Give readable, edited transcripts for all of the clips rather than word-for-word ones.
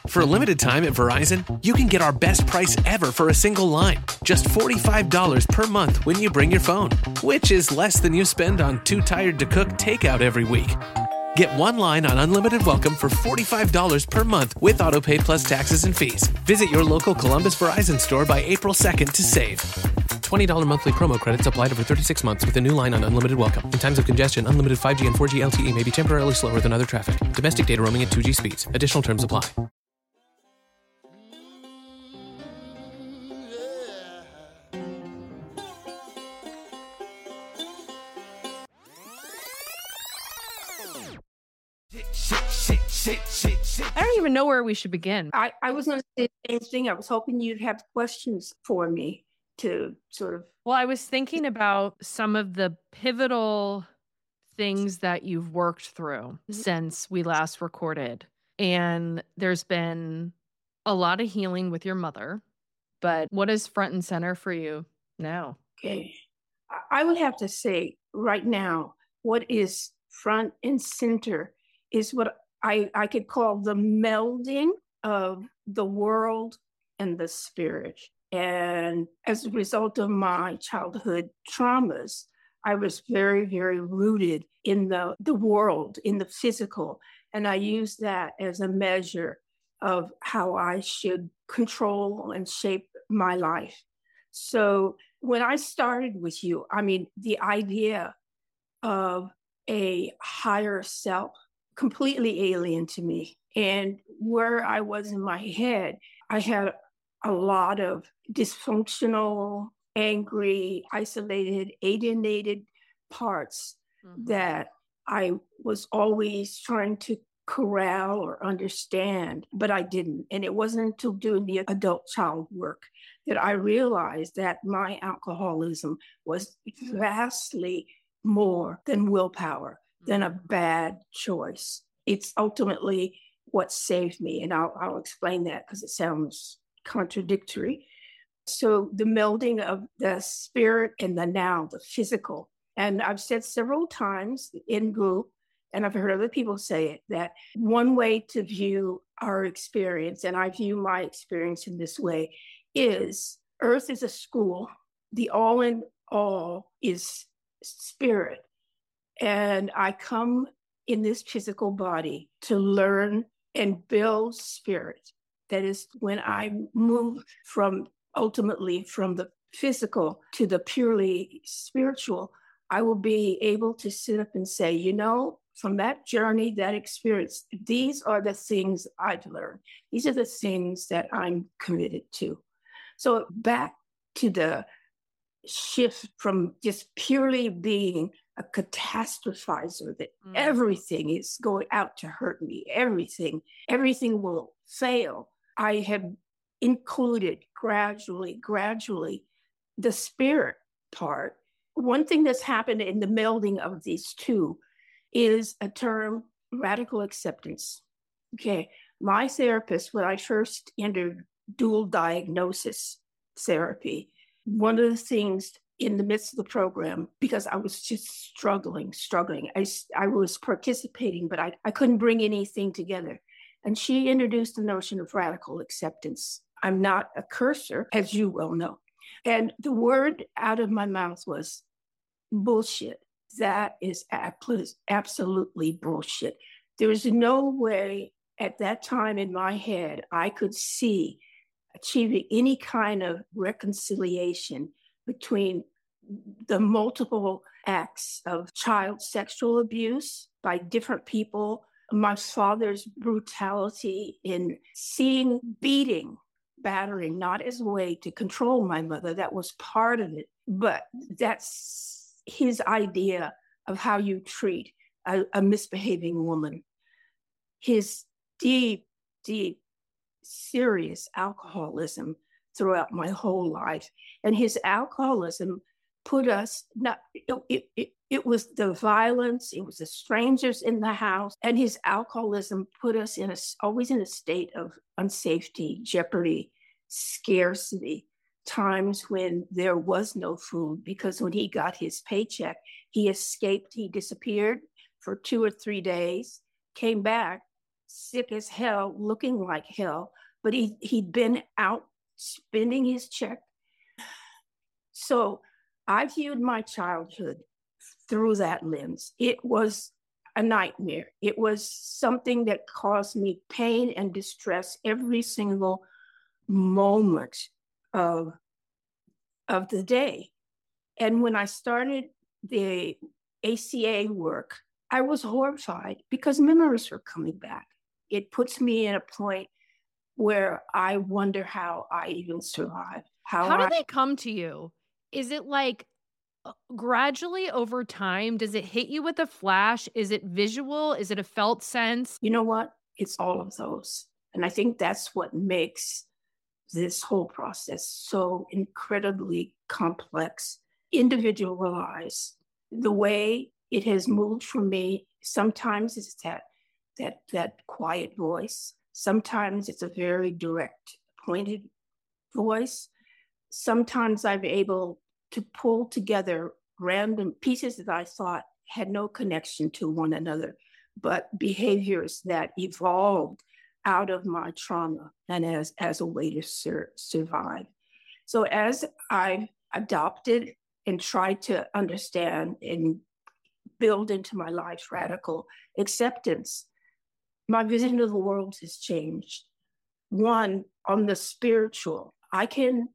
For a limited time at Verizon, you can get our best price ever for a single line. Just $45 per month when you bring your phone, which is less than you spend on Too Tired to Cook takeout every week. Get one line on Unlimited Welcome for $45 per month with AutoPay plus taxes and fees. Visit your local Columbus Verizon store by April 2nd to save. $20 monthly promo credits applied over 36 months with a new line on Unlimited Welcome. In times of congestion, unlimited 5G and 4G LTE may be temporarily slower than other traffic. Domestic data roaming at 2G speeds. Additional terms apply. I don't even know where we should begin. I was going to say the same thing. I was hoping you'd have questions for me to sort of... Well, I was thinking about some of the pivotal things that you've worked through since we last recorded. And there's been a lot of healing with your mother. But what is front and center for you now? Okay. I would have to say right now, what is front and center is what I could call the melding of the world and the spirit. And as a result of my childhood traumas, I was very, very rooted in the world, in the physical. And I used that as a measure of how I should control and shape my life. So when I started with you, I mean, the idea of a higher self, completely alien to me. And where I was in my head, I had a lot of dysfunctional, angry, isolated, alienated parts that I was always trying to corral or understand, but I didn't. And it wasn't until doing the adult child work that I realized that my alcoholism was vastly more than willpower, than a bad choice. It's ultimately what saved me. And I'll explain that because it sounds contradictory. So the melding of the spirit and the now, the physical. And I've said several times in group, and I've heard other people say it, that one way to view our experience, and I view my experience in this way, is Earth is a school. The all in all is spirit. And I come in this physical body to learn and build spirit. That is when I move ultimately from the physical to the purely spiritual, I will be able to sit up and say, you know, from that journey, that experience, these are the things I've learned. These are the things that I'm committed to. So back to the shift from just purely being a catastrophizer, that everything is going out to hurt me, everything will fail. I have included gradually the spirit part. One thing that's happened in the melding of these two is a term, radical acceptance. Okay, my therapist, when I first entered dual diagnosis therapy, one of the things in the midst of the program, because I was just struggling. I was participating, but I couldn't bring anything together. And she introduced the notion of radical acceptance. I'm not a cursor, as you well know. And the word out of my mouth was bullshit. That is absolutely bullshit. There is no way at that time in my head I could see achieving any kind of reconciliation between the multiple acts of child sexual abuse by different people, my father's brutality in seeing beating, battering, not as a way to control my mother. That was part of it, but that's his idea of how you treat a misbehaving woman. His deep, serious alcoholism throughout my whole life. And his alcoholism put us, it was the violence, it was the strangers in the house, and his alcoholism put us always in a state of unsafety, jeopardy, scarcity, times when there was no food, because when he got his paycheck, he escaped, he disappeared for 2 or 3 days, came back, sick as hell, looking like hell, but he'd been out spending his check. So I viewed my childhood through that lens. It was a nightmare. It was something that caused me pain and distress every single moment of the day. And when I started the ACA work, I was horrified because memories were coming back. It puts me in a point where I wonder how I even survived. How do they come to you? Is it like gradually over time? Does it hit you with a flash? Is it visual? Is it a felt sense? You know what? It's all of those. And I think that's what makes this whole process so incredibly complex, individualized. The way it has moved for me, sometimes it's that quiet voice. Sometimes it's a very direct, pointed voice. Sometimes I'm able to pull together random pieces that I thought had no connection to one another, but behaviors that evolved out of my trauma and as a way to survive. So as I've adopted and tried to understand and build into my life radical acceptance, my vision of the world has changed. One, on the spiritual, I can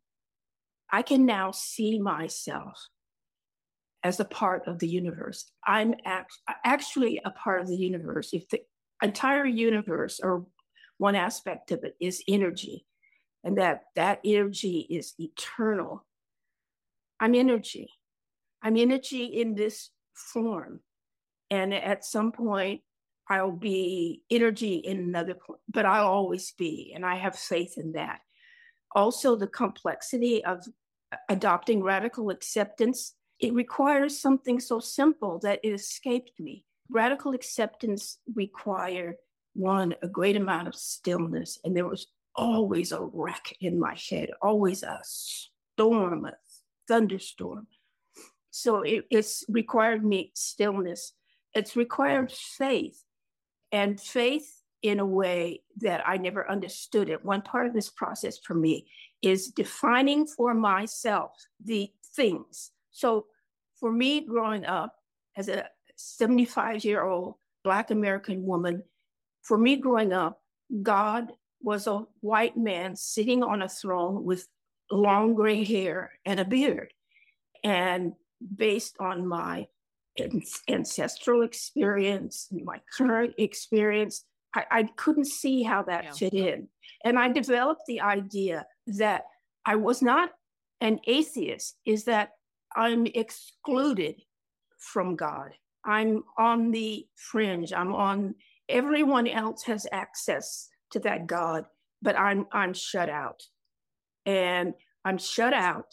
now see myself as a part of the universe. I'm actually a part of the universe. If the entire universe, or one aspect of it, is energy, and that energy is eternal, I'm energy. I'm energy in this form. And at some point, I'll be energy in another point, but I'll always be, and I have faith in that. Also, the complexity of adopting radical acceptance, it requires something so simple that it escaped me. Radical acceptance required, one, a great amount of stillness, and there was always a wreck in my head, always a storm, a thunderstorm. So it's required me stillness. It's required faith, and faith in a way that I never understood it. One part of this process for me is defining for myself the things. So for me, growing up as a 75-year-old Black American woman, for me growing up, God was a white man sitting on a throne with long gray hair and a beard. And based on my ancestral experience, my current experience, I couldn't see how that fit in. And I developed the idea that I was not an atheist, is that I'm excluded from God. I'm on the fringe. Everyone else has access to that God, but I'm shut out. And I'm shut out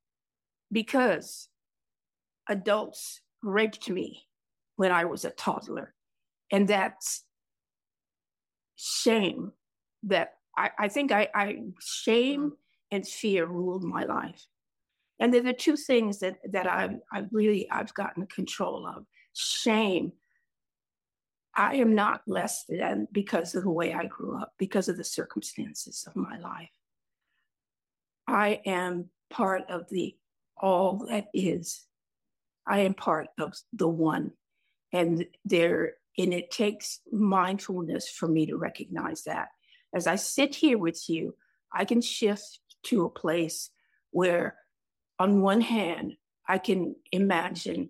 because adults raped me when I was a toddler. And that's shame that I think shame and fear ruled my life. And they're the two things that I've gotten control of. Shame. I am not less than because of the way I grew up, because of the circumstances of my life. I am part of the all that is. I am part of the one. And it takes mindfulness for me to recognize that. As I sit here with you, I can shift to a place where, on one hand, I can imagine,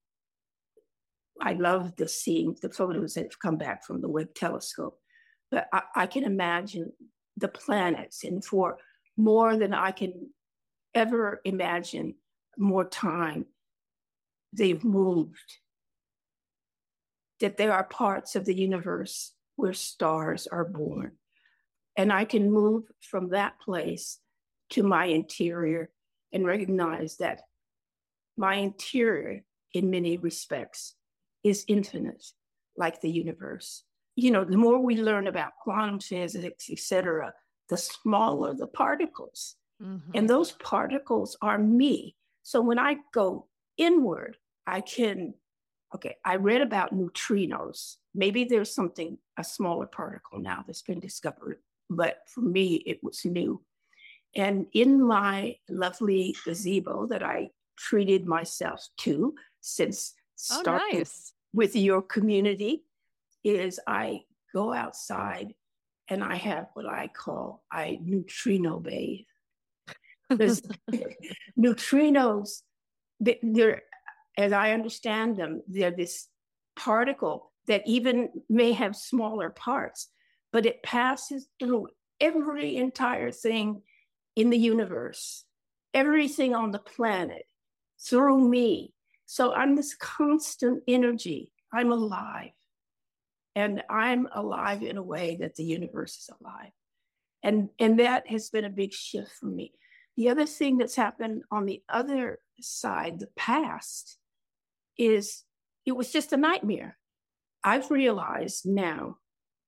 I love seeing the photos that have come back from the Webb telescope, but I can imagine the planets, and for more than I can ever imagine, more time, they've moved. That there are parts of the universe where stars are born. And I can move from that place to my interior and recognize that my interior, in many respects, is infinite, like the universe. You know, the more we learn about quantum physics, et cetera, the smaller the particles. Mm-hmm. And those particles are me. So when I go inward, I can Okay, I read about neutrinos. Maybe there's something, a smaller particle now that's been discovered, but for me, it was new. And in my lovely gazebo that I treated myself to since starting nice. with your community, is I go outside and I have what I call I neutrino bathe. There's neutrinos, they're, as I understand them, they're this particle that even may have smaller parts, but it passes through every entire thing in the universe, everything on the planet, through me. So I'm this constant energy. I'm alive. And I'm alive in a way that the universe is alive. And that has been a big shift for me. The other thing that's happened on the other side, the past, is it was just a nightmare. I've realized now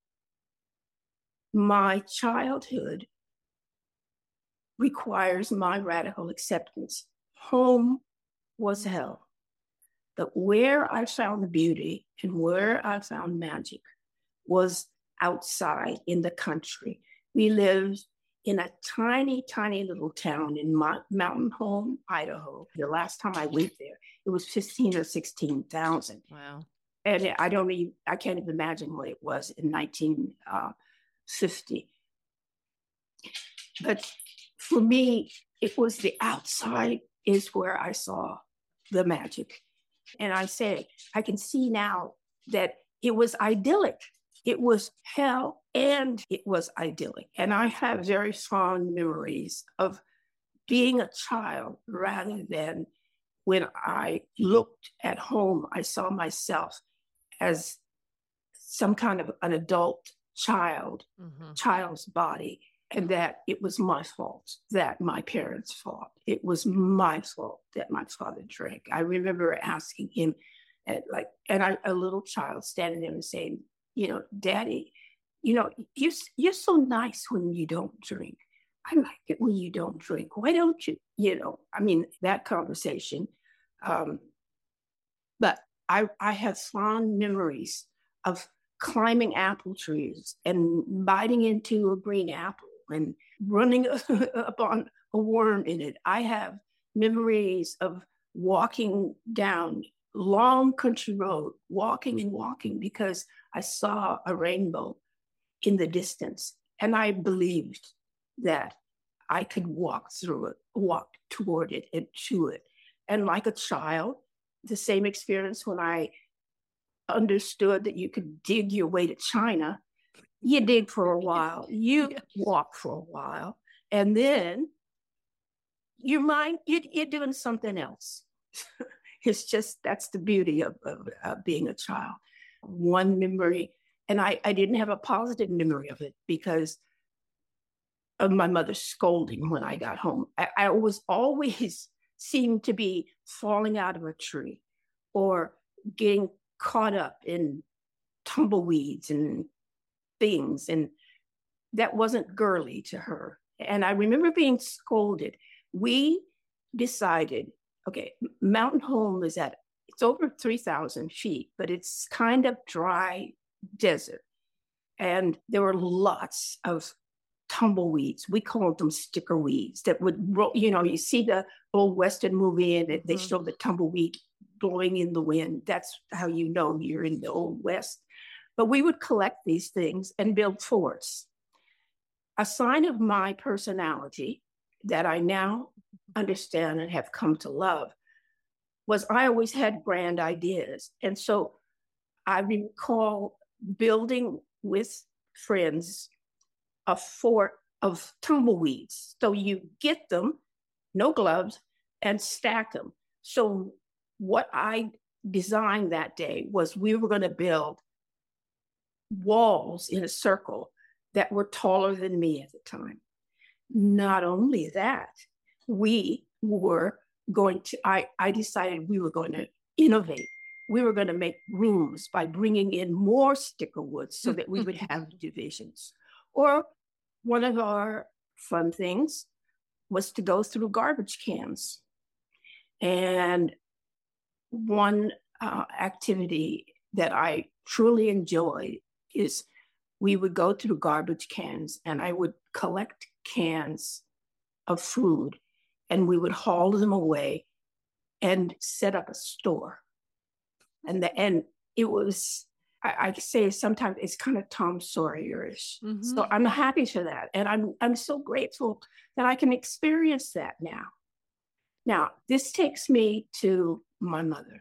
my childhood requires my radical acceptance. Home was hell. But where I found the beauty and where I found magic was outside in the country. We lived in a tiny, tiny little town in Mountain Home, Idaho. The last time I went there, it was 15 or 16,000. Wow. And I can't even imagine what it was in 1950. But for me, it was the outside is where I saw the magic. And I say, I can see now that it was idyllic. It was hell and it was idyllic. And I have very fond memories of being a child rather than when I looked at home, I saw myself as some kind of an adult child, child's body, and that it was my fault that my parents fought. It was my fault that my father drank. I remember asking him, a little child standing there and saying, Daddy, you're so nice when you don't drink. I like it when you don't drink. Why don't you? That conversation. But I have fond memories of climbing apple trees and biting into a green apple and running upon a worm in it. I have memories of walking down long country road, walking and walking because I saw a rainbow in the distance. And I believed that I could walk through it, walk toward it and to it. And like a child, the same experience when I understood that you could dig your way to China. You dig for a while, you walk for a while, and then your mind, you're doing something else. It's just, that's the beauty of being a child. One memory, and I didn't have a positive memory of it because of my mother scolding when I got home. I was always seemed to be falling out of a tree or getting caught up in tumbleweeds and things. And that wasn't girly to her. And I remember being scolded. We decided, okay, Mountain Home is it's over 3,000 feet, but it's kind of dry desert. And there were lots of tumbleweeds. We called them sticker weeds that would roll, you see the old Western movie and they show the tumbleweed blowing in the wind. That's how you know you're in the old West. But we would collect these things and build forts. A sign of my personality that I now understand and have come to love was I always had grand ideas. And so I recall building with friends a fort of tumbleweeds. So you get them, no gloves, and stack them. So what I designed that day was we were going to build walls in a circle that were taller than me at the time. Not only that, we were going to, I decided we were going to innovate. We were going to make rooms by bringing in more sticker wood so that we would have divisions. Or one of our fun things was to go through garbage cans. And one activity that I truly enjoyed is we would go to the garbage cans and I would collect cans of food and we would haul them away and set up a store. And it was, I say sometimes it's kind of Tom Sawyer-ish. Mm-hmm. So I'm happy for that. And I'm so grateful that I can experience that now. Now, this takes me to my mother.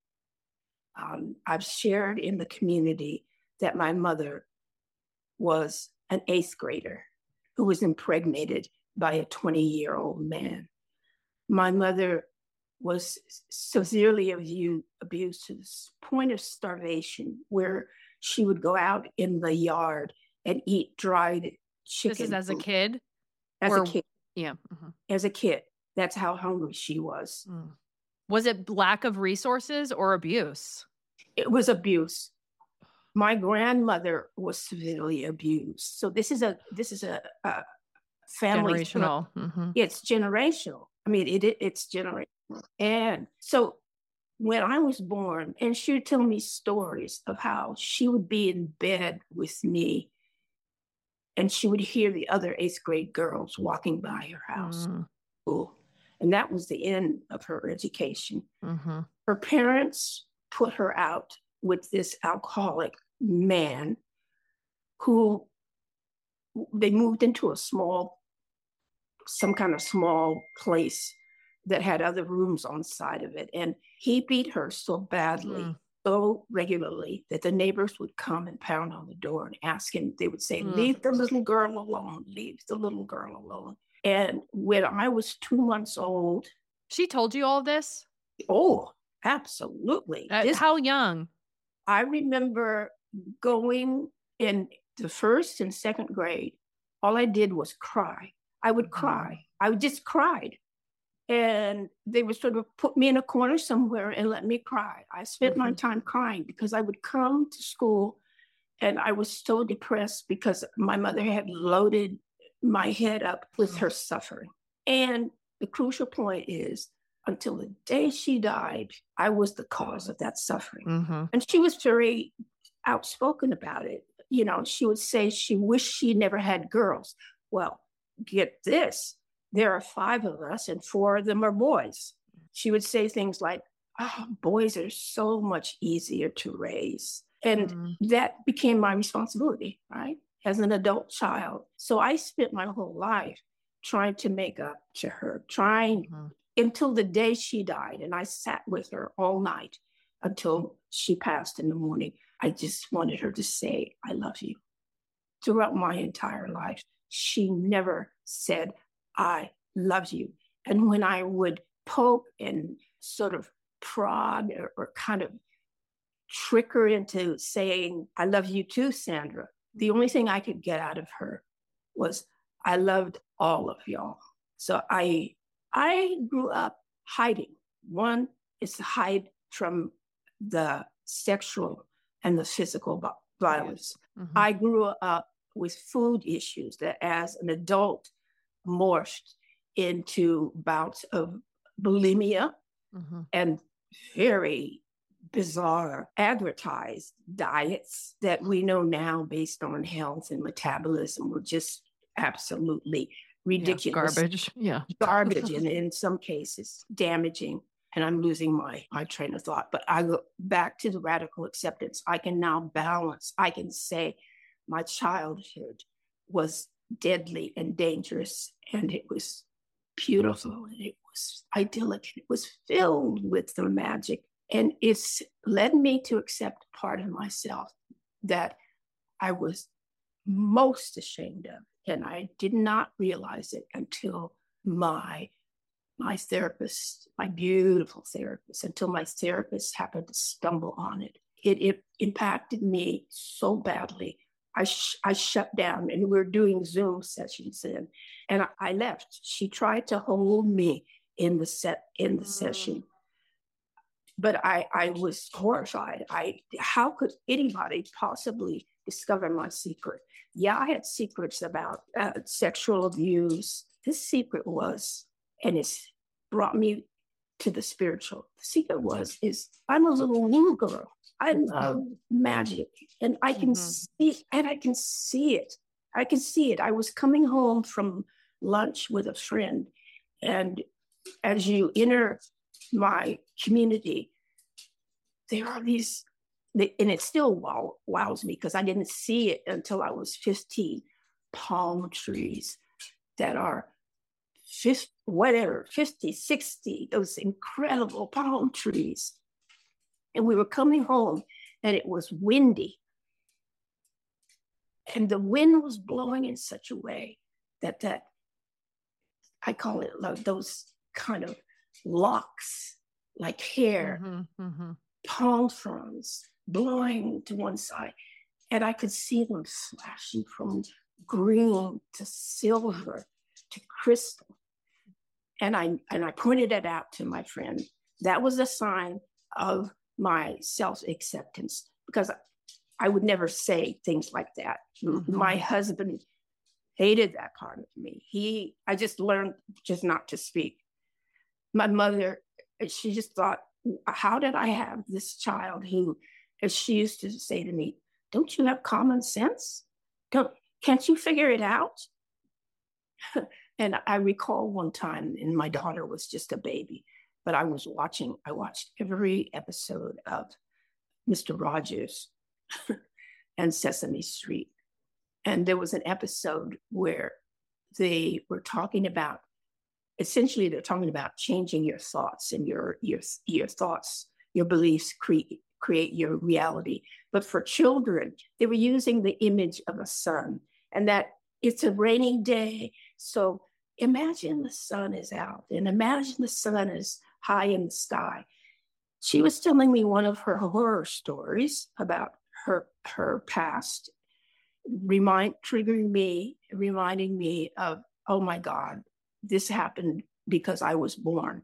I've shared in the community that my mother was an 8th grader who was impregnated by a 20-year-old man. My mother was severely abused to the point of starvation, where she would go out in the yard and eat dried chicken. This is as a kid? As a kid. Yeah. Mm-hmm. As a kid. That's how hungry she was. Mm. Was it lack of resources or abuse? It was abuse. My grandmother was severely abused. So this is a family. Generational. Mm-hmm. It's generational. I mean, it's generational. And so when I was born, and she would tell me stories of how she would be in bed with me and she would hear the other 8th grade girls walking by her house. Mm. And that was the end of her education. Mm-hmm. Her parents put her out with this alcoholic man who they moved into some kind of small place that had other rooms on the side of it. And he beat her so badly, so regularly, that the neighbors would come and pound on the door and ask him. They would say, leave the little girl alone, leave the little girl alone. And when I was 2 months old. She told you all this? Oh, absolutely. How young? I remember going in the 1st and 2nd grade. All I did was cry. I would cry. I just cried. And they would sort of put me in a corner somewhere and let me cry. I spent my time crying because I would come to school and I was so depressed because my mother had loaded my head up with her suffering. And the crucial point is, until the day she died, I was the cause of that suffering. Mm-hmm. And she was very outspoken about it. You know, she would say she wished she never had girls. Well, get this. There are 5 of us and 4 of them are boys. She would say things like, oh, boys are so much easier to raise. And that became my responsibility, right? As an adult child. So I spent my whole life trying to make up to her, until the day she died. And I sat with her all night until she passed in the morning. I just wanted her to say, I love you. Throughout my entire life, she never said, I love you. And when I would poke and sort of prod or kind of trick her into saying, I love you too, Sandra, the only thing I could get out of her was, I loved all of y'all. So I grew up hiding. One is to hide from the sexual and the physical violence. Mm-hmm. I grew up with food issues that as an adult morphed into bouts of bulimia and very bizarre advertised diets that we know now based on health and metabolism were just absolutely ridiculous. Garbage and in some cases damaging. And I'm losing my train of thought, but I go back to the radical acceptance. I can now balance. I can say my childhood was deadly and dangerous, and it was beautiful, and it was idyllic, and it was filled with the magic. And it's led me to accept a part of myself that I was most ashamed of. And I did not realize it until my therapist, my beautiful therapist, until my therapist happened to stumble on it. It impacted me so badly. I shut down, and we were doing Zoom sessions and I left. She tried to hold me in the session, but I was horrified. How could anybody possibly discover my secret? Yeah, I had secrets about sexual abuse. This secret was, and it's brought me to the spiritual. The secret is I'm a little girl. I love magic, and I can see, and I can see it. I can see it. I was coming home from lunch with a friend, and as you enter my community, there are these, and it still wows me because I didn't see it until I was 15, palm trees that are 50, 60, those incredible palm trees. And we were coming home and it was windy. And the wind was blowing in such a way that I call it like those kind of locks, like hair, palm fronds blowing to one side. And I could see them flashing from green to silver to crystal. And I pointed it out to my friend. That was a sign of my self-acceptance, because I would never say things like that. My husband hated that part of me. I just learned just not to speak. My mother, she just thought, how did I have this child who, as she used to say to me, don't you have common sense? Can't you figure it out? And I recall one time, and my daughter was just a baby, but I watched every episode of Mr. Rogers and Sesame Street. And there was an episode where they were talking about, essentially they're talking about changing your thoughts, and your thoughts, your beliefs create your reality. But for children, they were using the image of a sun, and that it's a rainy day. So imagine the sun is out, and imagine the sun is high in the sky. She was telling me one of her horror stories about her past, reminding me of, oh my God, this happened because I was born.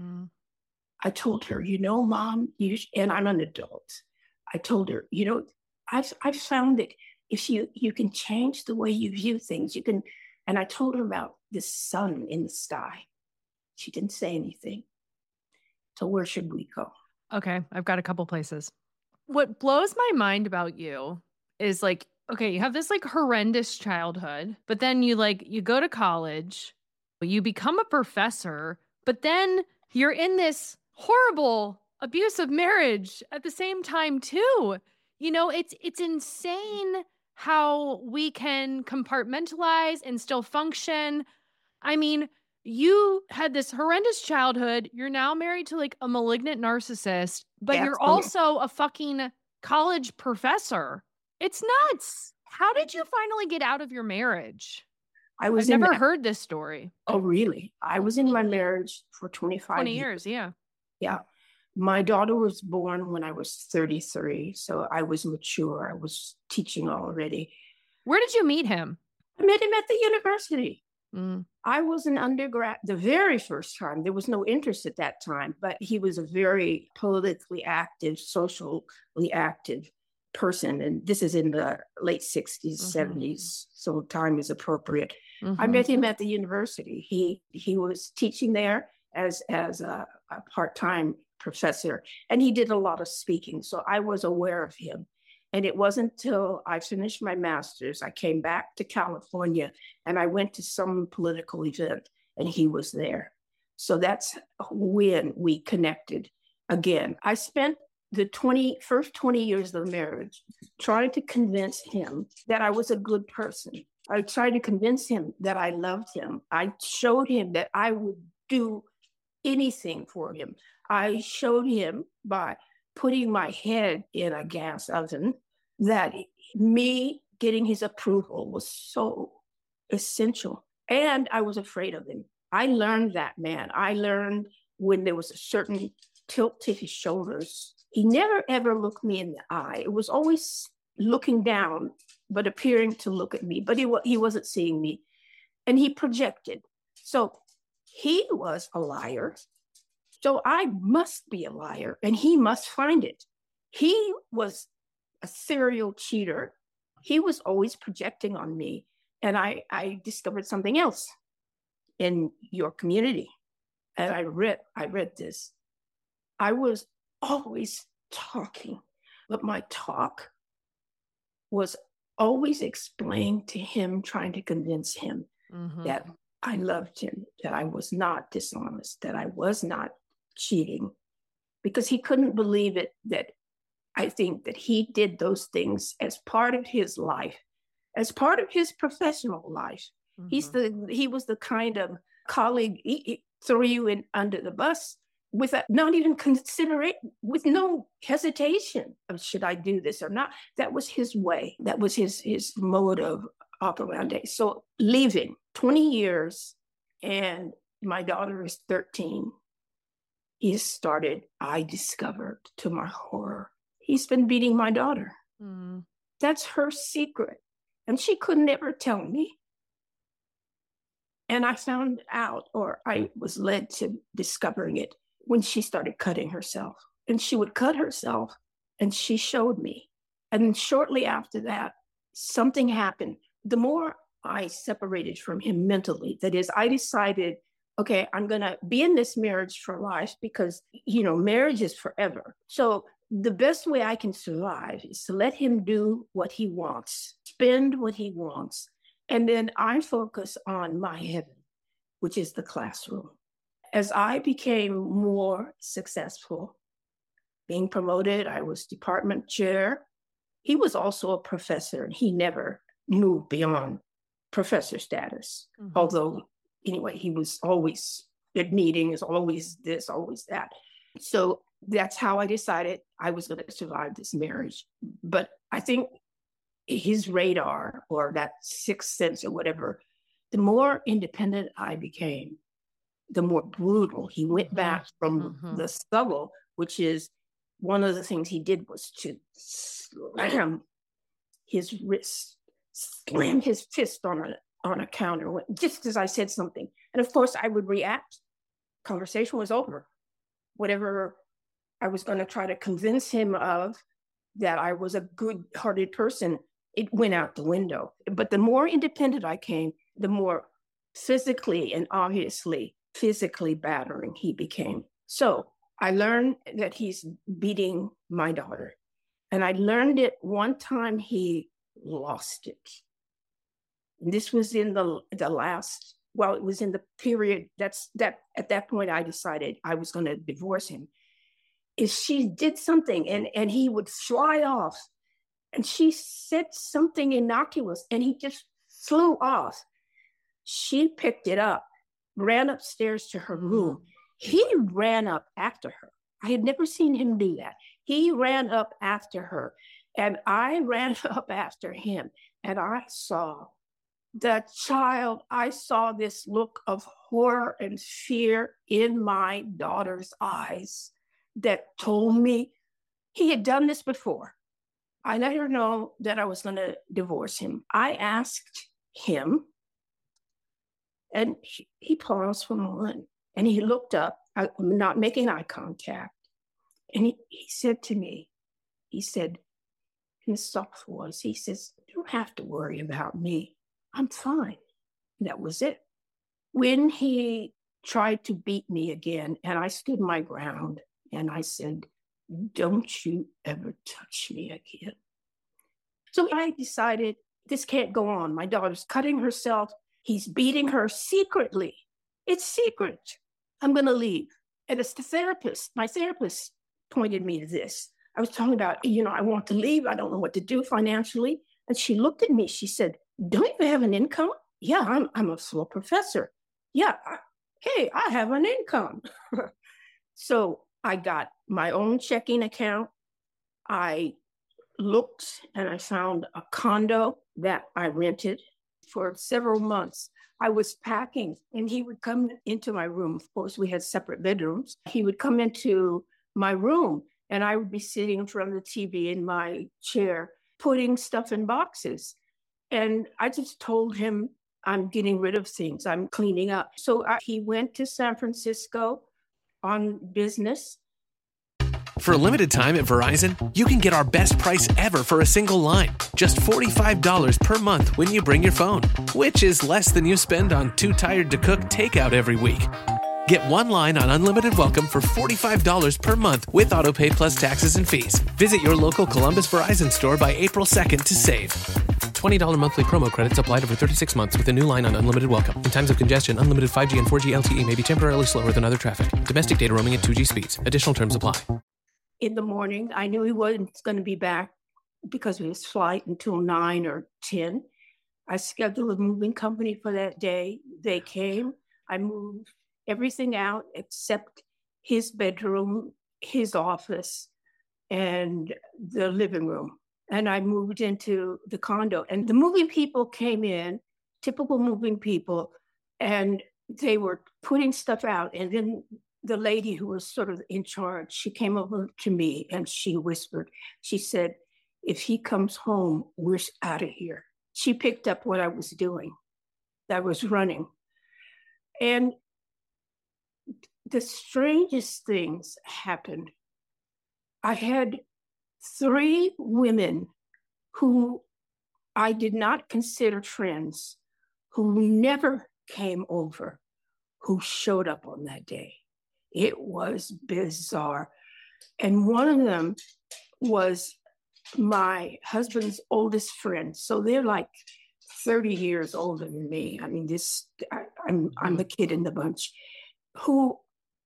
I told her, Mom, and I'm an adult. I told her, I've found that if you can change the way you view things, you can. And I told her about this sun in the sky. She didn't say anything. So where should we go? Okay, I've got a couple places. What blows my mind about you is like, okay, you have this like horrendous childhood, but then you go to college, you become a professor, but then you're in this horrible abusive marriage at the same time too. It's insane how we can compartmentalize and still function. I mean, you had this horrendous childhood. You're now married to like a malignant narcissist, but you're also a fucking college professor. It's nuts. How did you finally get out of your marriage? I've never heard this story. Oh, really? I was in my marriage for 20 years. Yeah. Yeah. My daughter was born when I was 33. So I was mature. I was teaching already. Where did you meet him? I met him at the university. I was an undergrad the very first time. There was no interest at that time, but he was a very politically active, socially active person. And this is in the late 60s, 70s. So time is appropriate. I met him at the university. He was teaching there as a part-time professor, and he did a lot of speaking. So I was aware of him. And it wasn't until I finished my master's, I came back to California and I went to some political event and he was there. So that's when we connected again. I spent the first 20 years of marriage trying to convince him that I was a good person. I tried to convince him that I loved him. I showed him that I would do anything for him. I showed him by putting my head in a gas oven that me getting his approval was so essential. And I was afraid of him. I learned that, man. I learned when there was a certain tilt to his shoulders. He never, ever looked me in the eye. It was always looking down, but appearing to look at me. But he wasn't seeing me. And he projected. So he was a liar. So I must be a liar, and he must find it. He was a serial cheater. He was always projecting on me. And I discovered something else in your community. and I read this. I was always talking, but my talk was always explained to him, trying to convince him that I loved him, that I was not dishonest, that I was not cheating, because he couldn't believe it, that I think that he did those things as part of his life, as part of his professional life. He was the kind of colleague, he threw you in under the bus with not even considerate, with no hesitation of should I do this or not. That was his way. That was his mode of operandi. So leaving 20 years, and my daughter is 13. I discovered, to my horror, he's been beating my daughter. That's her secret. And she could never tell me. And I found out, or I was led to discovering it, when she started cutting herself. And she would cut herself, and she showed me. And shortly after that, something happened. The more I separated from him mentally, that is, I decided, okay, I'm going to be in this marriage for life, because, marriage is forever. So the best way I can survive is to let him do what he wants, spend what he wants. And then I focus on my heaven, which is the classroom. As I became more successful, being promoted, I was department chair. He was also a professor, and he never moved beyond professor status. Although, anyway, he was always at meetings, always this, always that. So that's how I decided I was going to survive this marriage. But I think his radar, or that sixth sense or whatever, the more independent I became, the more brutal he went back from the struggle, which is one of the things he did was to slam his wrist, slam his fist on a counter, just as I said something. And of course I would react. Conversation was over. Whatever I was going to try to convince him of, that I was a good-hearted person, it went out the window. But the more independent I came, the more physically and obviously physically battering he became. So I learned that he's beating my daughter. And I learned it one time he lost it. And this was in the last, well, it was in the period that at that point I decided I was going to divorce him. If she did something and he would fly off, and she said something innocuous and he just flew off. She picked it up, ran upstairs to her room. He ran up after her. I had never seen him do that. He ran up after her, and I ran up after him. And I saw the child, I saw this look of horror and fear in my daughter's eyes that told me he had done this before. I let her know that I was going to divorce him. I asked him, and he paused for a moment, and he looked up, I'm not making eye contact. And he said to me, he said in a soft voice, he says, "You don't have to worry about me. I'm fine." And that was it. When he tried to beat me again, and I stood my ground, and I said, "Don't you ever touch me again." So I decided this can't go on. My daughter's cutting herself. He's beating her secretly. It's secret. I'm going to leave. And it's the therapist. My therapist pointed me to this. I was talking about, I want to leave. I don't know what to do financially. And she looked at me. She said, "Don't you have an income?" "Yeah, I'm a full professor." "Yeah, I have an income." So I got my own checking account. I looked and I found a condo that I rented for several months. I was packing, and he would come into my room. Of course, we had separate bedrooms. He would come into my room, and I would be sitting in front of the TV in my chair, putting stuff in boxes. And I just told him, I'm getting rid of things. I'm cleaning up. So he went to San Francisco on business. For a limited time at Verizon, you can get our best price ever for a single line. Just $45 per month when you bring your phone, which is less than you spend on Too Tired to Cook takeout every week. Get one line on Unlimited Welcome for $45 per month with AutoPay plus taxes and fees. Visit your local Columbus Verizon store by April 2nd to save. $20 monthly promo credits applied over 36 months with a new line on Unlimited Welcome. In times of congestion, unlimited 5G and 4G LTE may be temporarily slower than other traffic. Domestic data roaming at 2G speeds. Additional terms apply. In the morning, I knew he wasn't going to be back because of his flight until 9 or 10. I scheduled a moving company for that day. They came. I moved everything out except his bedroom, his office, and the living room. And I moved into the condo. And the moving people came in, typical moving people, and they were putting stuff out. And then the lady who was sort of in charge, she came over to me and she whispered, she said, if he comes home, we're out of here. She picked up what I was doing. I was running. And the strangest things happened. I had 3 women who I did not consider friends, who never came over, who showed up on that day. It was bizarre. And one of them was my husband's oldest friend. So they're like 30 years older than me. I mean, I'm the kid in the bunch, who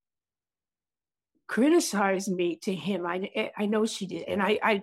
criticized me to him. I know she did. And I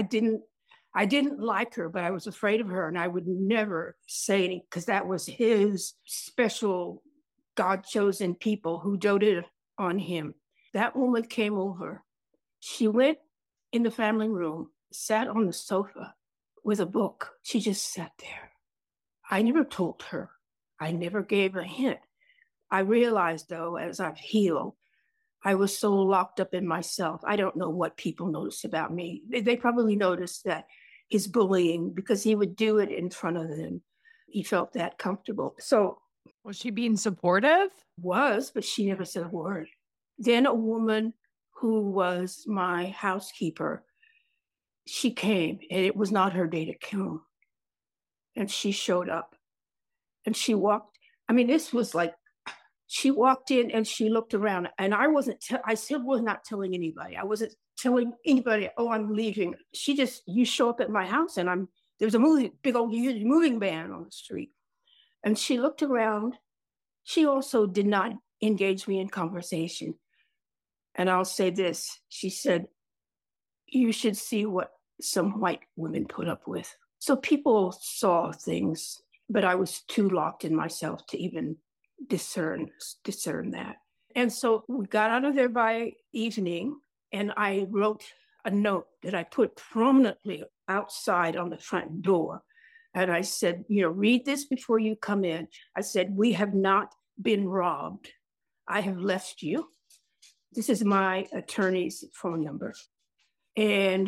didn't like her, but I was afraid of her. And I would never say anything because that was his special God-chosen people who doted on him. That woman came over. She went in the family room, sat on the sofa with a book. She just sat there. I never told her. I never gave a hint. I realized, though, as I've healed, I was so locked up in myself. I don't know what people noticed about me. They probably noticed that his bullying, because he would do it in front of them. He felt that comfortable. So was she being supportive? But she never said a word. Then a woman who was my housekeeper, she came, and it was not her day to come. And she showed up, and she walked. I mean, this was like, she walked in and she looked around, and I still was not telling anybody. I wasn't telling anybody, oh, I'm leaving. She just, you show up at my house and there's a big old huge moving van on the street. And she looked around. She also did not engage me in conversation. And I'll say this, she said, you should see what some white women put up with. So people saw things, but I was too locked in myself to even discern that. And so we got out of there by evening, and I wrote a note that I put prominently outside on the front door. And I said, read this before you come in. I said, we have not been robbed. I have left you. This is my attorney's phone number. And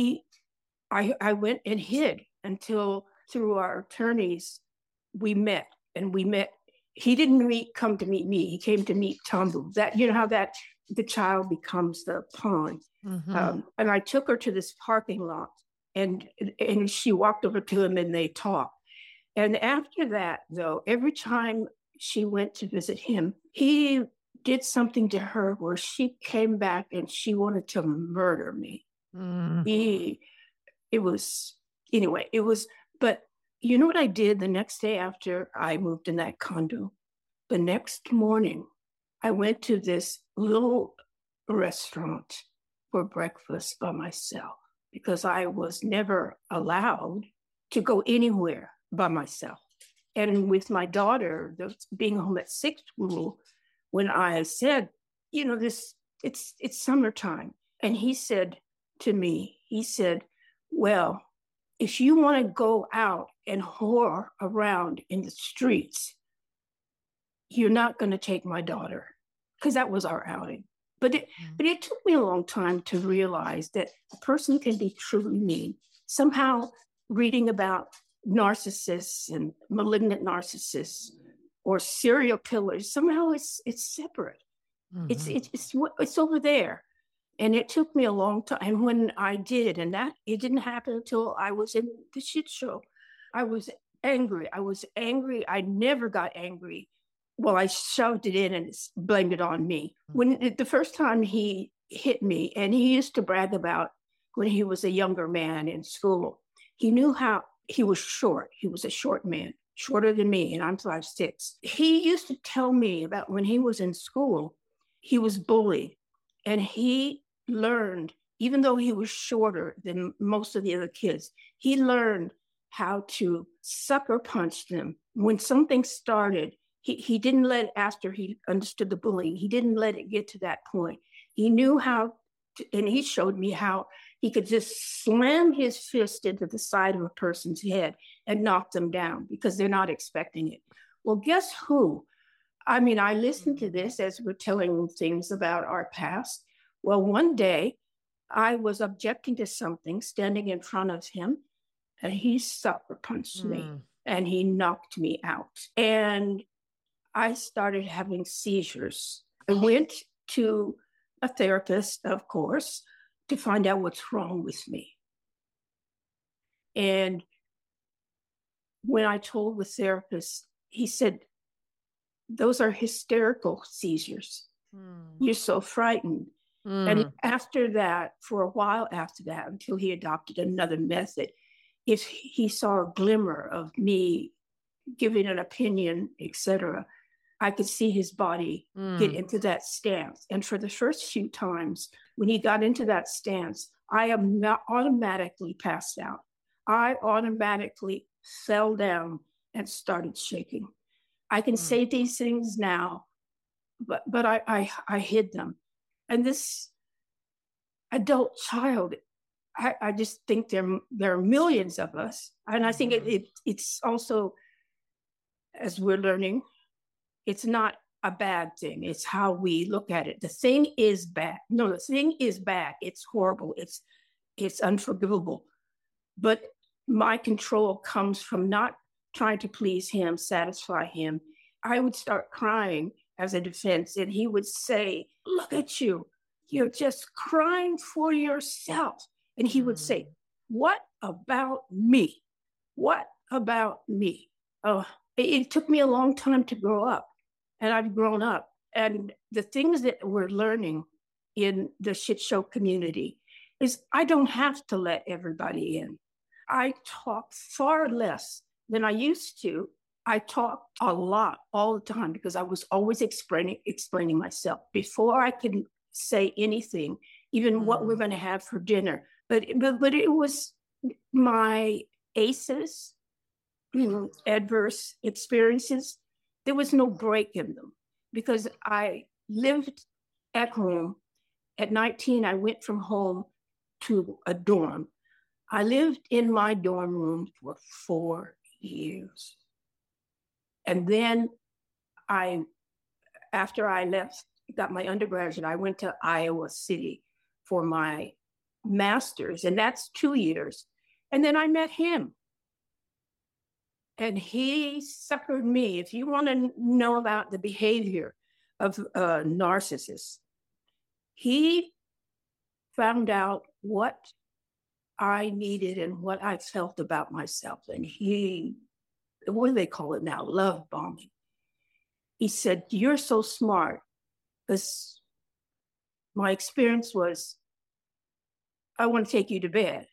I went and hid until through our attorneys, we met. He didn't come to meet me. He came to meet Tambu. That, how that the child becomes the pawn. Mm-hmm. And I took her to this parking lot, and she walked over to him and they talked. And after that, though, every time she went to visit him, he did something to her where she came back and she wanted to murder me. Mm. But you know what I did the next day after I moved in that condo? The next morning, I went to this little restaurant for breakfast by myself because I was never allowed to go anywhere by myself. And with my daughter, being home at 6 rule, when I said, it's summertime. And he said to me, well, if you want to go out and whore around in the streets, you're not going to take my daughter, because that was our outing. But it took me a long time to realize that a person can be truly mean. Somehow reading about narcissists and malignant narcissists or serial killers, somehow it's separate. Mm-hmm. It's over there. And it took me a long time. And when I did, it didn't happen until I was in the shit show. I was angry. I never got angry well, I shoved it in and blamed it on me. When the first time he hit me, and he used to brag about when he was a younger man in school, he knew how he was short. He was a short man, shorter than me, and I'm 5'6". He used to tell me about when he was in school, he was bullied, and he learned, even though he was shorter than most of the other kids, he learned how to sucker punch them. When something started, he didn't let it, after he understood the bullying, he didn't let it get to that point. He knew how to, and he showed me how he could just slam his fist into the side of a person's head and knock them down because they're not expecting it. Well, guess who? I mean, I listened to this as we're telling things about our past. Well, one day I was objecting to something standing in front of him, and he sucker punched me and he knocked me out. And I started having seizures. I went to a therapist, of course, to find out what's wrong with me. And when I told the therapist, he said, those are hysterical seizures. You're so frightened. And after that, for a while after that, until he adopted another method, if he saw a glimmer of me giving an opinion, etc., I could see his body get into that stance. And for the first few times, when he got into that stance, I automatically passed out. I automatically fell down and started shaking. I can say these things now, but I hid them. And this adult child, I just think there are millions of us. And I think it's also, as we're learning, it's not a bad thing. It's how we look at it. The thing is bad. No, the thing is bad. It's horrible. It's unforgivable. But my control comes from not trying to please him, satisfy him. I would start crying as a defense, and he would say, look at you. You're just crying for yourself. And he would say, what about me? What about me? Oh, it took me a long time to grow up. And I've grown up. And the things that we're learning in the shit show community is I don't have to let everybody in. I talk far less than I used to. I talk a lot all the time because I was always explaining myself before I could say anything, even what we're going to have for dinner. But it was my ACEs, adverse experiences. There was no break in them because I lived at home. At 19, I went from home to a dorm. I lived in my dorm room for 4 years. And then after I left, got my undergraduate, I went to Iowa City for my master's, and that's 2 years. And then I met him. And he suckered me. If you want to know about the behavior of narcissists, he found out what I needed and what I felt about myself. And what do they call it now? Love bombing. He said, you're so smart. Because my experience was, I want to take you to bed.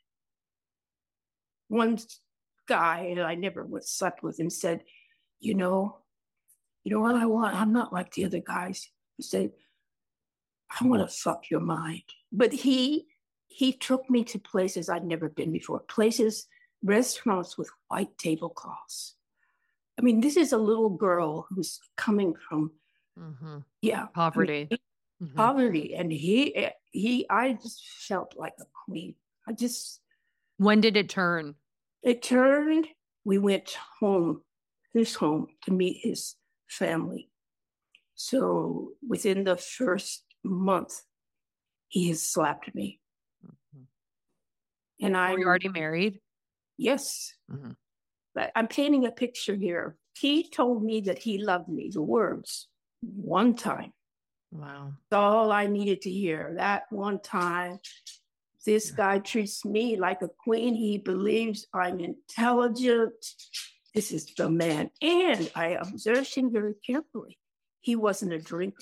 One guy that I never slept with and said, you know what I want? I'm not like the other guys. He said, I want to fuck your mind. But he took me to places I'd never been before, restaurants with white tablecloths. I mean, this is a little girl who's coming from, poverty. Poverty. And I just felt like a queen. When did it turn? It turned, we went his home to meet his family. So within the first month, he has slapped me. And Were you already married? Yes. But I'm painting a picture here. He told me that he loved me, the words, one time. Wow. That's all I needed to hear. That one time, this guy treats me like a queen. He believes I'm intelligent. this is the man. And I observed him very carefully. He wasn't a drinker.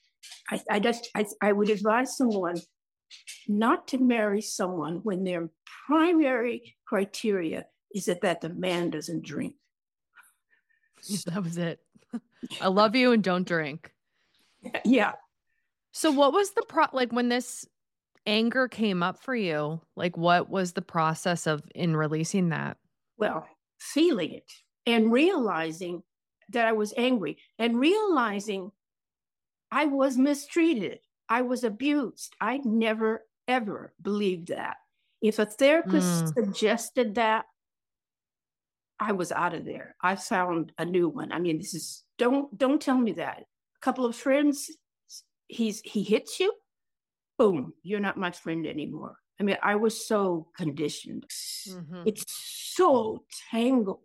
I would advise someone not to marry someone when their primary criteria is that the man doesn't drink. That was it. I love you and don't drink. Yeah. So what was the like when this anger came up for you? Like what was the process of in releasing that? Well, feeling it and realizing that I was angry and realizing I was mistreated. I was abused. I never, ever believed that. If a therapist suggested that, I was out of there. I found a new one. I mean, this is, don't tell me that. A couple of friends, he hits you, boom, you're not my friend anymore. I mean, I was so conditioned. Mm-hmm. It's so tangled.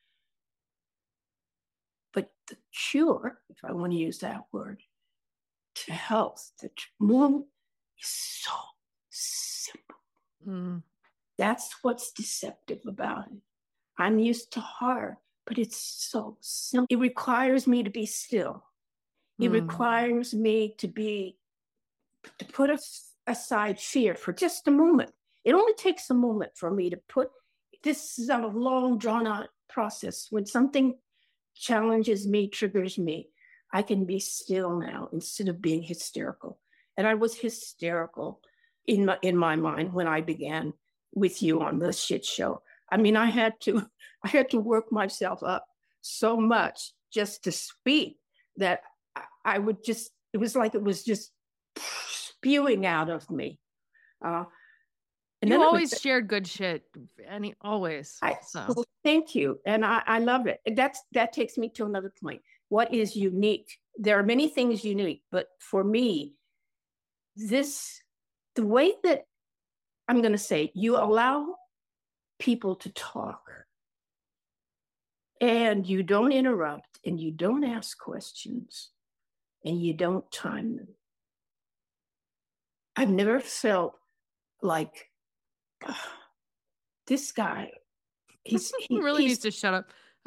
But the cure, if I want to use that word, to health, to move, is so simple. Mm. That's what's deceptive about it. I'm used to hard, but it's so simple. It requires me to be still. It requires me to put aside fear for just a moment. It only takes a moment for me to put, this is a long drawn out process. When something challenges me, triggers me, I can be still now instead of being hysterical. And I was hysterical in my mind when I began with you on the shit show. I mean, I had to work myself up so much just to speak that I would just, it was like it was just spewing out of me. And you always shared good shit, always. Well, thank you. And I love it. That takes me to another point. What is unique? There are many things unique, but for me, the way that I'm going to say, you allow people to talk and you don't interrupt and you don't ask questions and you don't time them. I've never felt like this guy, he really needs to shut up.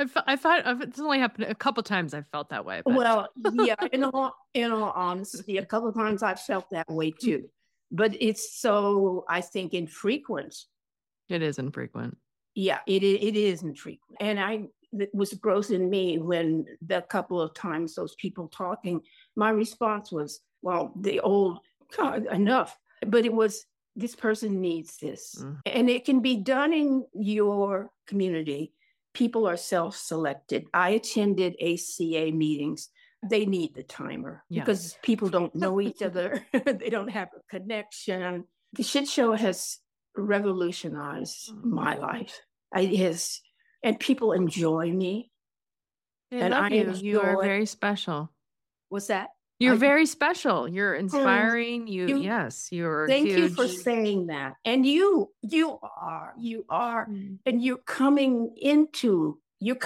It's only happened a couple times I've felt that way. But. Well, yeah, in all honesty, a couple of times I've felt that way too. But it's so, I think, infrequent. It is infrequent. Yeah, it is infrequent. And it was gross in me when the couple of times those people talking, my response was, well, the old, God, enough. But it was, this person needs this. And it can be done in your community. People are self-selected. I attended ACA meetings. They need the timer because people don't know each other. They don't have a connection. The shit show has revolutionized my life. It has, and people enjoy me. And I love you. You are very special. What's that? You're very special. You're inspiring. You're thank huge. you for saying that. And you are, and you're coming into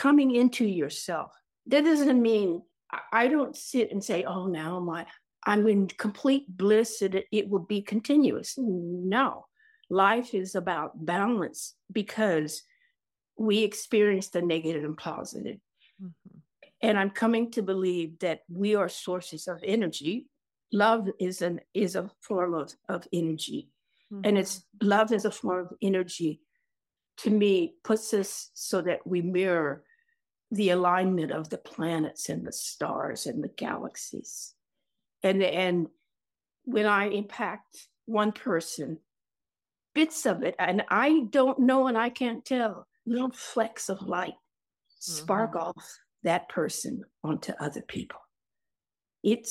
yourself. That doesn't mean I don't sit and say, oh, now I'm in complete bliss and it will be continuous. No, life is about balance because we experience the negative and positive. Mm-hmm. And I'm coming to believe that we are sources of energy. Love is a form of energy. Mm-hmm. And love as a form of energy, to me, puts us so that we mirror the alignment of the planets and the stars and the galaxies. And when I impact one person, bits of it, and I don't know and I can't tell, little flecks of light spark off that person onto other people. It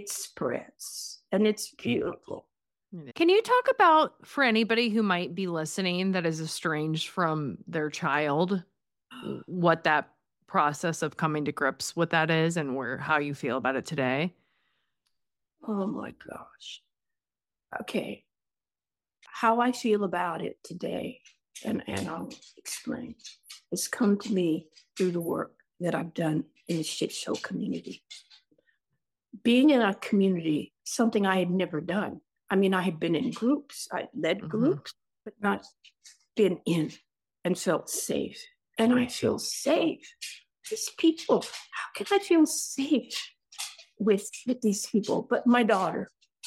spreads and it's beautiful. Can you talk about, for anybody who might be listening that is estranged from their child, what that process of coming to grips with that is and how you feel about it today? Oh my gosh. Okay. How I feel about it today, and I'll explain. It's come to me through the work that I've done in the shit show community. Being in a community, something I had never done. I mean, I had been in groups, I led groups, but not been in and felt safe and I feel safe. These people, how can I feel safe with these people? But my daughter,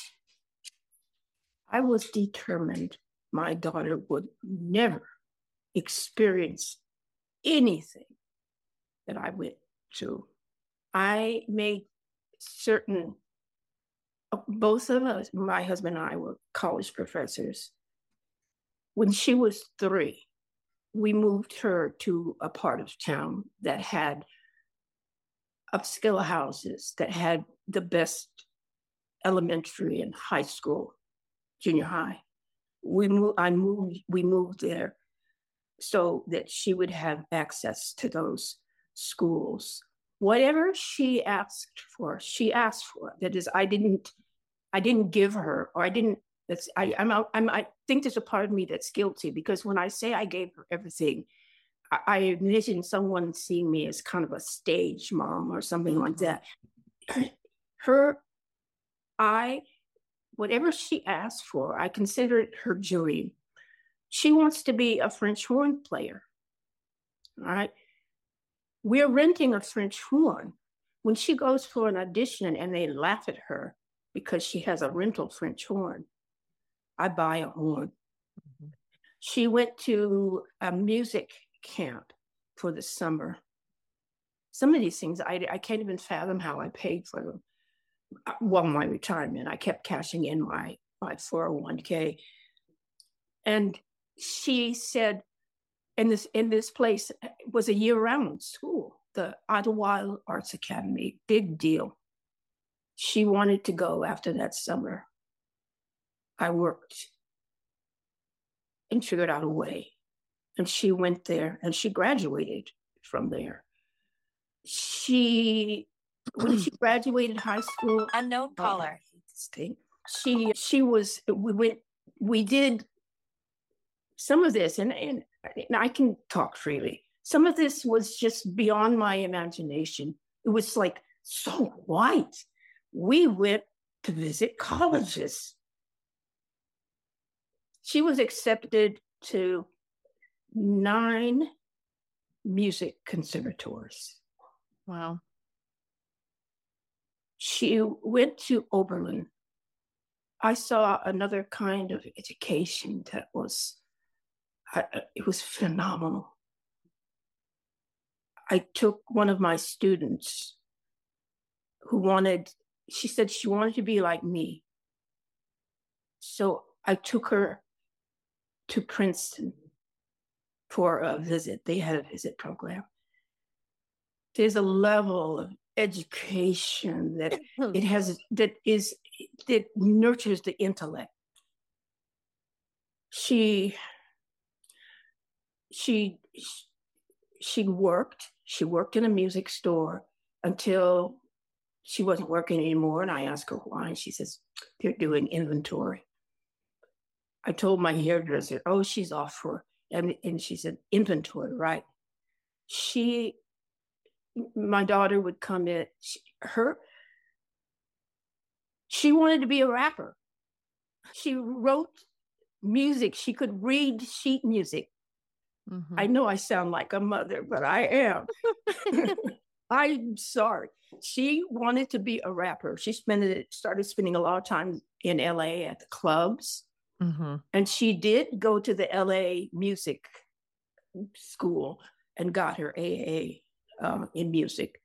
I was determined my daughter would never experience anything that I went through. I made certain, both of us, my husband and I were college professors. When she was 3, we moved her to a part of town that had upscale houses, that had the best elementary and high school, junior high. We moved there so that she would have access to those schools. Whatever she asked for, she asked for. That is, I didn't give her, or I didn't. I think there's a part of me that's guilty, because when I say I gave her everything, I envision someone seeing me as kind of a stage mom or something like that. Whatever she asked for, I considered her dream. She wants to be a French horn player. All right. We're renting a French horn. When she goes for an audition and they laugh at her because she has a rental French horn, I buy a horn. Mm-hmm. She went to a music camp for the summer. Some of these things, I can't even fathom how I paid for them. Well, my retirement, I kept cashing in my 401k. And she said, in this place was a year-round school, the Idlewild Arts Academy, big deal. She wanted to go after that summer. I worked and figured out a way. And she went there and she graduated from there. When she graduated high school, unknown caller. We did some of this, and I can talk freely. Some of this was just beyond my imagination. It was like so white. We went to visit colleges. She was accepted to 9 music conservatories. Wow. She went to Oberlin. I saw another kind of education that was, it was phenomenal. I took one of my students she said she wanted to be like me. So I took her to Princeton for a visit. They had a visit program. There's a level of education that it has, that nurtures the intellect. She worked in a music store until she wasn't working anymore. And I asked her why, and she says, they're doing inventory. I told my hairdresser, oh, she's off for, and she said, inventory, right? My daughter would come in, she wanted to be a rapper. She wrote music. She could read sheet music. Mm-hmm. I know I sound like a mother, but I am. I'm sorry. She wanted to be a rapper. She started spending a lot of time in LA at the clubs. Mm-hmm. And she did go to the LA music school and got her AA in music.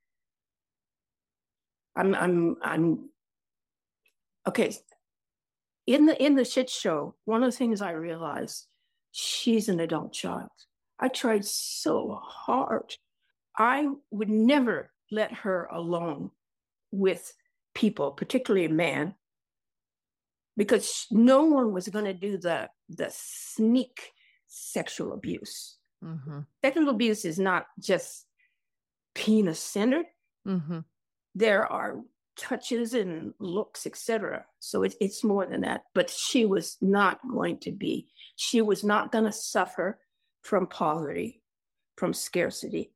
I'm okay. In the shit show, one of the things I realized, she's an adult child. I tried so hard. I would never let her alone with people, particularly a man, because no one was going to do the sneak sexual abuse. Mm-hmm. Sexual abuse is not just penis-centered. Mm-hmm. There are touches and looks, etc. So it's more than that. But she was not going to suffer from poverty, from scarcity.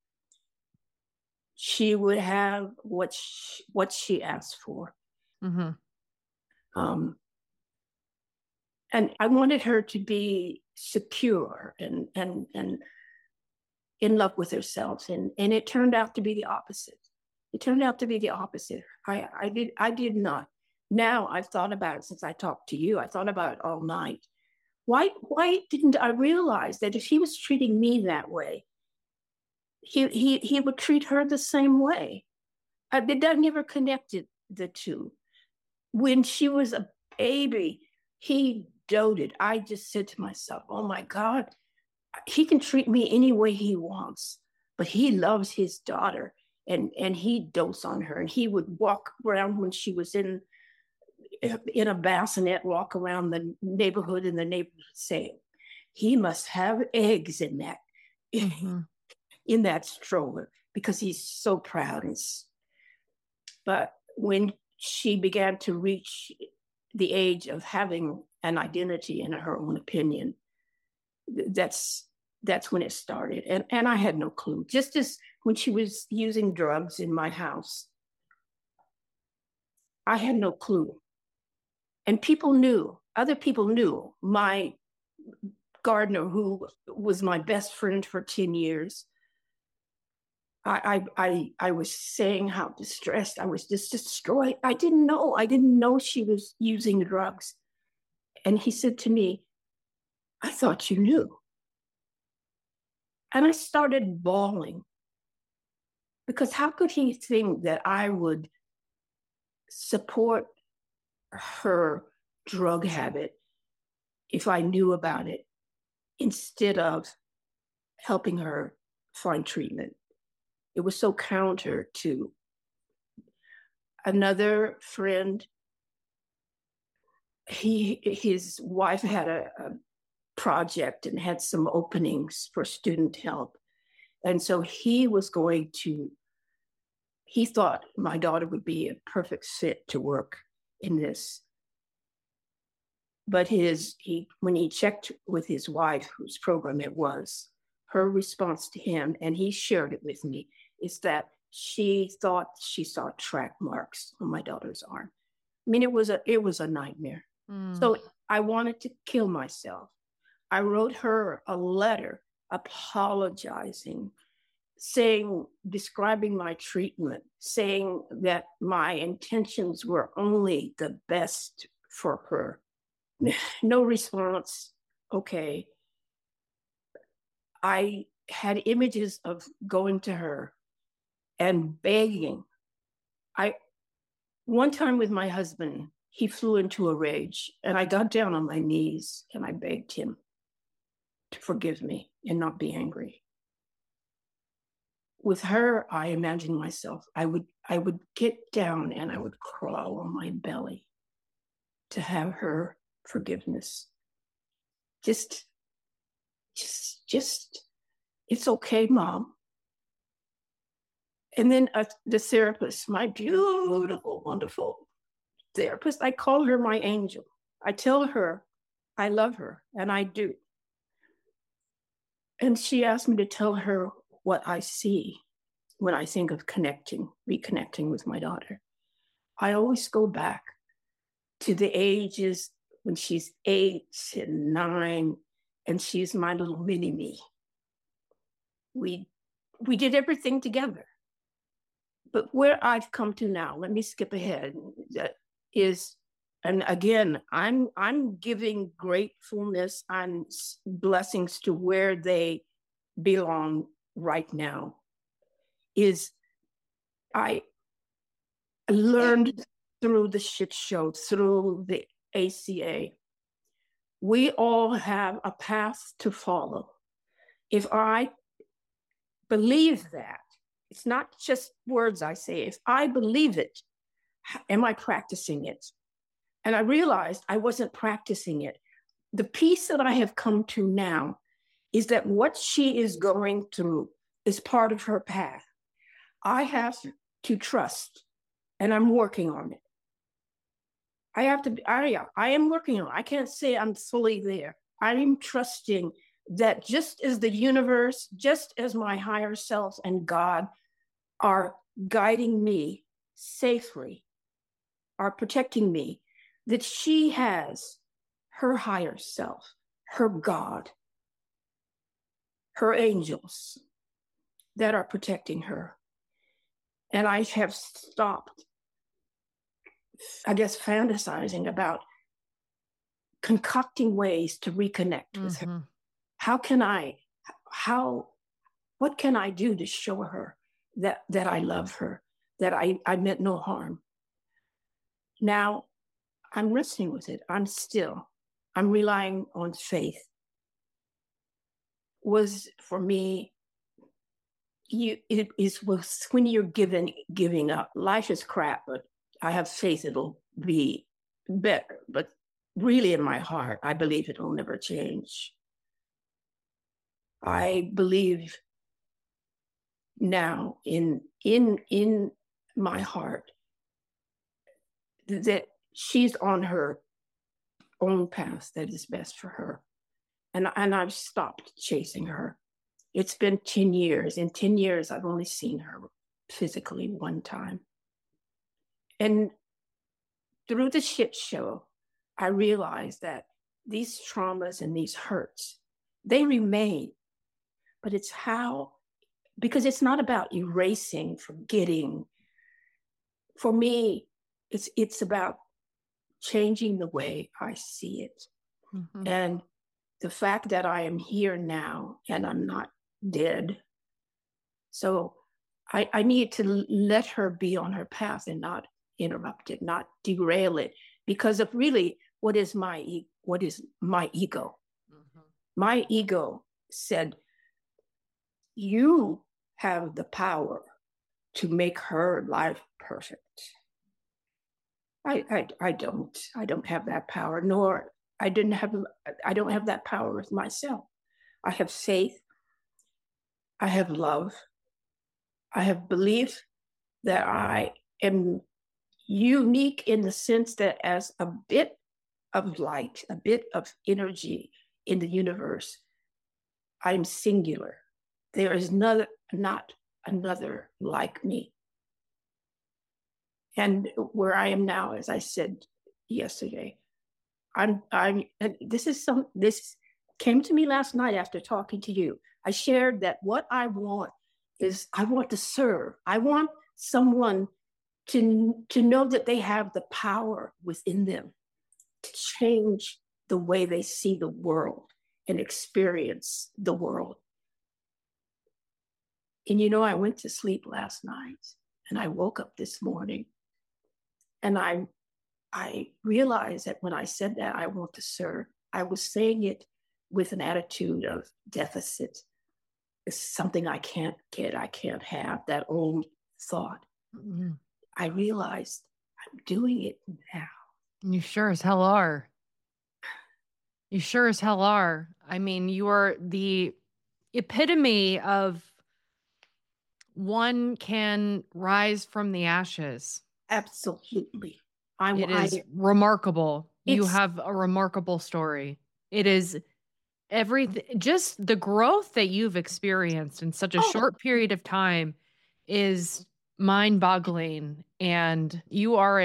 She would have what she asked for. Mm-hmm. And I wanted her to be secure and in love with herself. And it turned out to be the opposite. It turned out to be the opposite. I did not. Now I've thought about it since I talked to you. I thought about it all night. Why didn't I realize that if he was treating me that way, he would treat her the same way? I never connected the two. When she was a baby, he doted. I just said to myself, oh my God, he can treat me any way he wants, but he loves his daughter, and he dotes on her. And he would walk around when she was in a bassinet, walk around the neighborhood, and the neighborhood say, he must have eggs in that, in that stroller, because he's so proud. But when she began to reach the age of having an identity and her own opinion, that's when it started. And I had no clue. Just as when she was using drugs in my house, I had no clue. And people knew, other people knew. My gardener, who was my best friend for 10 years, I was saying how distressed I was, just destroyed. I didn't know she was using drugs. And he said to me, I thought you knew. And I started bawling, because how could he think that I would support her drug habit if I knew about it, instead of helping her find treatment? It was so counter to. Another friend, his wife had a project and had some openings for student help. And so he thought my daughter would be a perfect fit to work in this. But when he checked with his wife, whose program it was, her response to him, and he shared it with me, is that she thought she saw track marks on my daughter's arm. I mean, it was a nightmare. So I wanted to kill myself. I wrote her a letter apologizing, describing my treatment, saying that my intentions were only the best for her. No response. Okay. I had images of going to her and begging. One time with my husband, he flew into a rage, and I got down on my knees and I begged him to forgive me and not be angry. With her, I imagined myself, I would get down and I would crawl on my belly to have her forgiveness. Just, it's okay, Mom. And then the therapist, my beautiful, wonderful therapist, I call her my angel. I tell her I love her, and I do. And she asked me to tell her what I see when I think of reconnecting with my daughter. I always go back to the ages when she's 8 and 9, and she's my little mini me. We did everything together. But where I've come to now, let me skip ahead, and again, I'm giving gratefulness and blessings to where they belong right now, is I learned through the shit show, through the ACA. We all have a path to follow. If I believe that, it's not just words I say. If I believe it, am I practicing it? And I realized I wasn't practicing it. The piece that I have come to now is that what she is going through is part of her path. I have to trust, and I'm working on it. I am working on it. I can't say I'm fully there. I am trusting that just as the universe, just as my higher self and God are guiding me safely, are protecting me, that she has her higher self, her God, her angels, that are protecting her. And I have stopped, I guess, fantasizing about concocting ways to reconnect with her. What can I do to show her that I love her, that I meant no harm? Now I'm wrestling with it. I'm relying on faith. Was for me, was when you're giving up. Life is crap, but I have faith it'll be better. But really in my heart, I believe it will never change. I believe now in my heart that she's on her own path that is best for her. And I've stopped chasing her. It's been 10 years. In 10 years, I've only seen her physically one time. And through the shit show, I realized that these traumas and these hurts, they remain. But it's because it's not about erasing, forgetting. For me, it's about changing the way I see it. Mm-hmm. And the fact that I am here now and I'm not dead. So I need to let her be on her path and not interrupt it, not derail it, because of really what is my ego? Mm-hmm. My ego said, you have the power to make her life perfect. I don't have that power, nor I don't have that power with myself. I have faith. I have love. I have belief that I am unique in the sense that as a bit of light, a bit of energy in the universe, I'm singular. There is not another like me. And where I am now, as I said yesterday, and this came to me last night after talking to you. I shared that what I want is I want to serve. I want someone to know that they have the power within them to change the way they see the world and experience the world. And I went to sleep last night and I woke up this morning and I realized that when I said that I want to serve, I was saying it with an attitude of deficit. It's something I can't get, I can't have, that old thought. Mm-hmm. I realized I'm doing it now. You sure as hell are. You sure as hell are. I mean, you are the epitome of one can rise from the ashes. Absolutely. It is remarkable. You have a remarkable story. It is everything, just the growth that you've experienced in such a short period of time is mind-boggling. And you are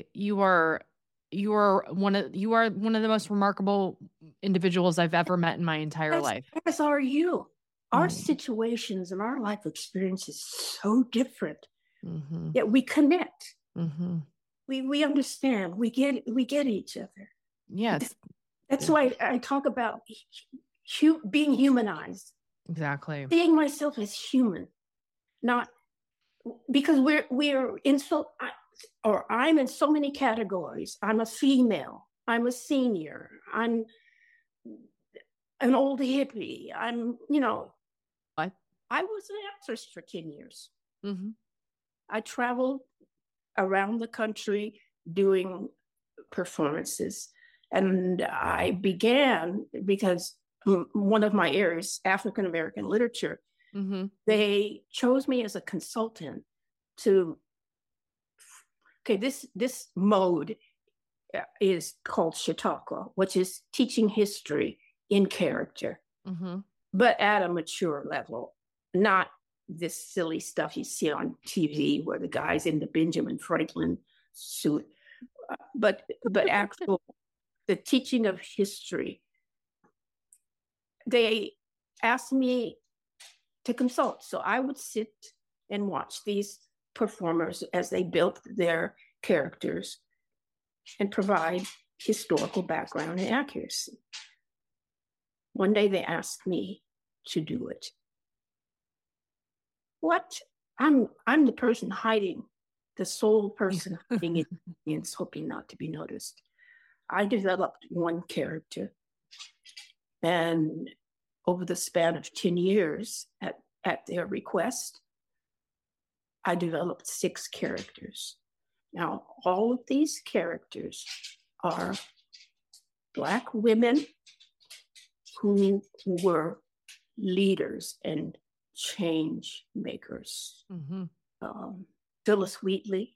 one of the most remarkable individuals I've ever met in my entire life. As are you. Our situations and our life experience is so different. Mm-hmm. Yet we connect. Mm-hmm. We understand. We get each other. Yes. That's why I talk about being humanized. Exactly. Seeing myself as human, not because we're in I'm in so many categories. I'm a female. I'm a senior. I'm an old hippie. I'm, What? I was an actress for 10 years. Mm-hmm. I traveled around the country doing performances. And I began because one of my areas, African-American literature, mm-hmm. They chose me as a consultant this mode is called Chautauqua, which is teaching history in character, mm-hmm. but at a mature level, not this silly stuff you see on TV where the guy's in the Benjamin Franklin suit, but actual the teaching of history. They asked me to consult. So I would sit and watch these performers as they built their characters and provide historical background and accuracy. One day they asked me to do it. What? I'm the person hiding, the sole person hiding in the audience, hoping not to be noticed. I developed one character, and over the span of 10 years, at their request, I developed 6 characters. Now, all of these characters are Black women who were leaders and change makers. Mm-hmm. Phyllis Wheatley,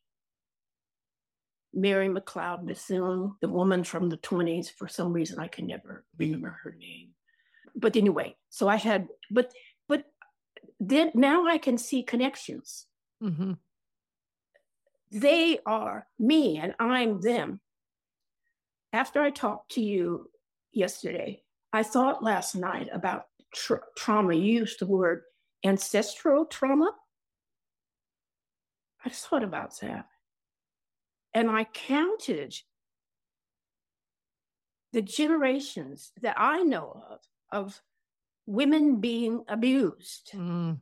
Mary McLeod Bethune, the woman from the 20s. For some reason, I can never remember her name. But anyway, so I had, but then now I can see connections. Mm-hmm. They are me and I'm them. After I talked to you yesterday, I thought last night about trauma. You used the word ancestral trauma. I just thought about that. And I counted the generations that I know of women being abused,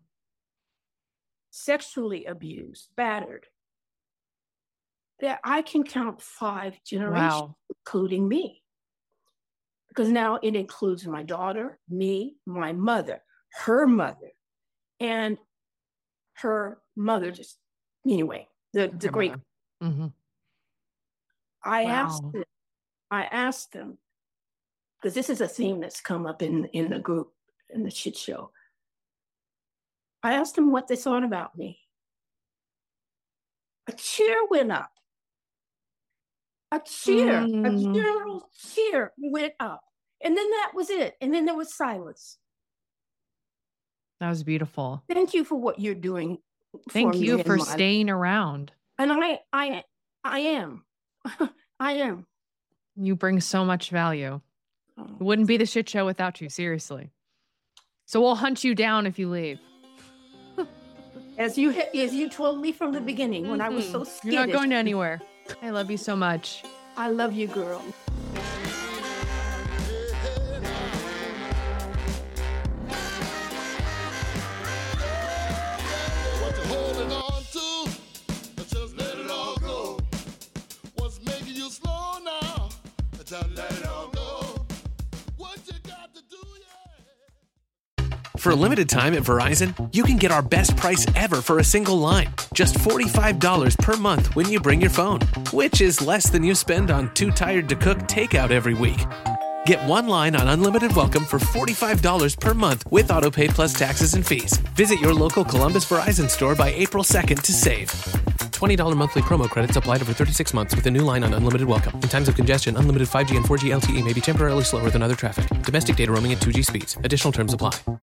sexually abused, battered. That I can count 5 generations, including me. Because now it includes my daughter, me, my mother, her mother, and her mother. Just anyway, the great. Mm-hmm. I asked them, because this is a theme that's come up in the group, in the shit show. I asked them what they thought about me. A cheer went up. A general cheer went up. And then that was it. And then there was silence. That was beautiful. Thank you for what you're doing. Thank you for staying around. And I am. I am. You bring so much value. It wouldn't be the shit show without you, seriously. So we'll hunt you down if you leave. As you told me from the beginning when I was so skittish. You're not going anywhere. I love you so much. I love you, girl. What you holding on to? Just let it all go. What's making you slow now? Just let it all go. What you got to do, For a limited time at Verizon, you can get our best price ever for a single line. Just $45 per month when you bring your phone, which is less than you spend on Too Tired to Cook takeout every week. Get one line on Unlimited Welcome for $45 per month with AutoPay plus taxes and fees. Visit your local Columbus Verizon store by April 2nd to save. $20 monthly promo credits applied over 36 months with a new line on Unlimited Welcome. In times of congestion, unlimited 5G and 4G LTE may be temporarily slower than other traffic. Domestic data roaming at 2G speeds. Additional terms apply.